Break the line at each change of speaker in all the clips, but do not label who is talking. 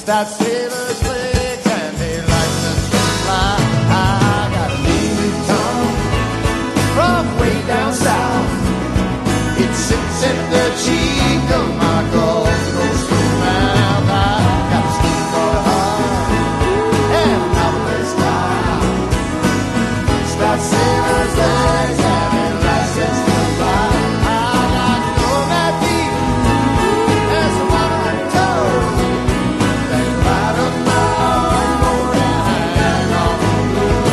Start sailors' legs and a license to fly. I got a lead tongue from way down south. It sits at the cheek of my Gulf Coast mouth. I got a steamboat heart and a novelist style. Start sailors' legs and a license to fly. I got no that deep as a modern toe. They light up my board and hang on the blue.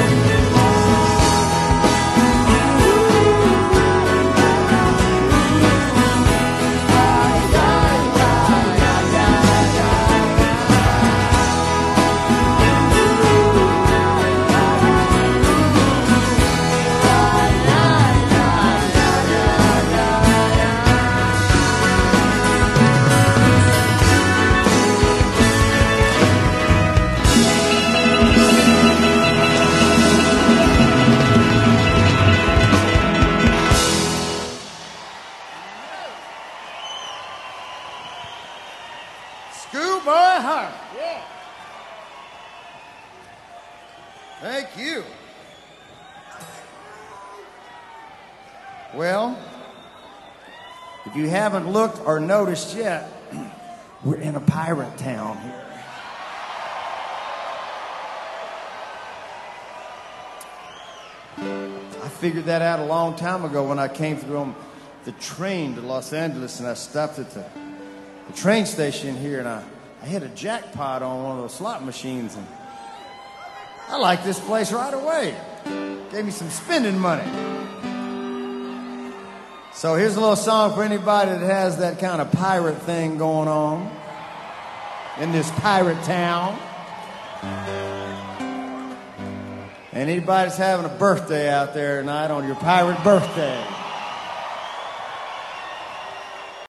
Schoolboy Harp. Yeah. Thank you. Well, if you haven't looked or noticed yet, we're in a pirate town here. I figured that out a long time ago when I came through on the train to Los Angeles, and I stopped at the train station here, and I hit a jackpot on one of those slot machines, and I liked this place right away. Gave me some spending money. So here's a little song for anybody that has that kind of pirate thing going on in this pirate town. And anybody that's having a birthday out there tonight on your pirate birthday.